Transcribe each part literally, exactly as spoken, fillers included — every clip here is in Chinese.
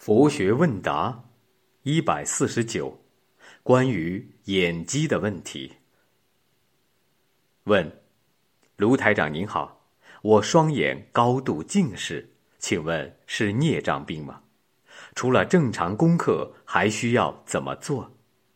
佛学问答一百四十九，关于眼疾的问题。问：卢台长您好，我双眼高度近视，请问是孽障病吗？除了正常功课，还需要怎么做？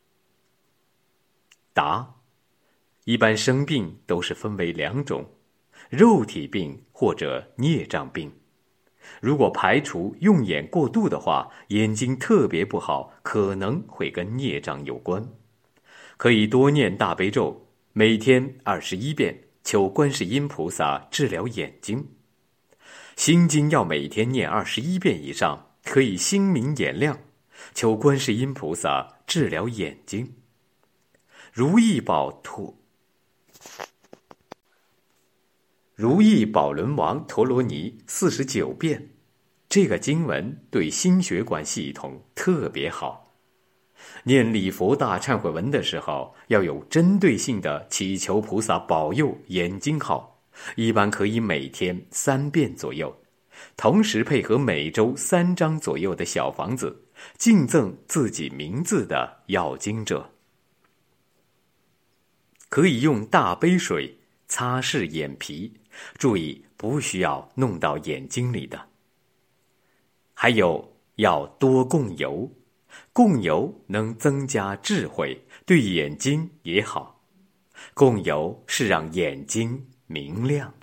答：一般生病都是分为两种，肉体病或者孽障病。如果排除用眼过度的话，眼睛特别不好，可能会跟孽障有关。可以多念大悲咒，每天二十一遍，求观世音菩萨治疗眼睛。心经要每天念二十一遍以上，可以心明眼亮，求观世音菩萨治疗眼睛。如意宝陀如意宝轮王陀罗尼四十九遍，这个经文对心血管系统特别好。念礼佛大忏悔文的时候，要有针对性的祈求菩萨保佑眼睛好，一般可以每天三遍左右，同时配合每周三张左右的小房子，敬赠自己名字的要经者。可以用大杯水擦拭眼皮，注意不需要弄到眼睛里的。还有要多供油，供油能增加智慧，对眼睛也好。供油是让眼睛明亮。